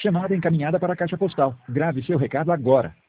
Chamada encaminhada para a caixa postal. Grave seu recado agora.